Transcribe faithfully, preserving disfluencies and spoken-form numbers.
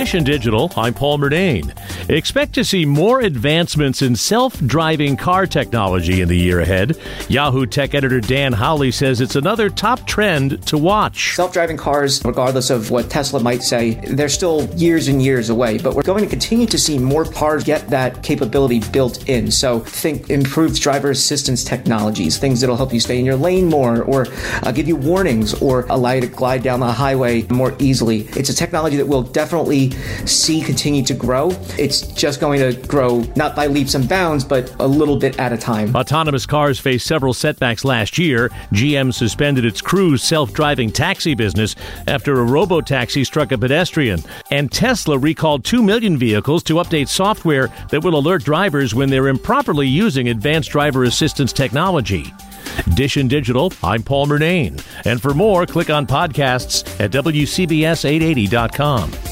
Edition Digital, I'm Paul Murnane. Expect to see more advancements in self-driving car technology in the year ahead. Yahoo Tech editor Dan Howley says it's another top trend to watch. Self-driving cars, regardless of what Tesla might say, they're still years and years away, but we're going to continue to see more cars get that capability built in. So think improved driver assistance technologies, things that'll help you stay in your lane more, or uh, give you warnings, or allow you to glide down the highway more easily. It's a technology that we'll definitely see continue to grow. It's just going to grow not by leaps and bounds, but a little bit at a time. Autonomous cars faced several setbacks last year. G M suspended its Cruise self-driving taxi business after a robo-taxi struck a pedestrian. And Tesla recalled two million vehicles to update software that will alert drivers when they're improperly using advanced driver assistance technology. Edition Digital, I'm Paul Murnane. And for more, click on podcasts at W C B S eight eighty dot com.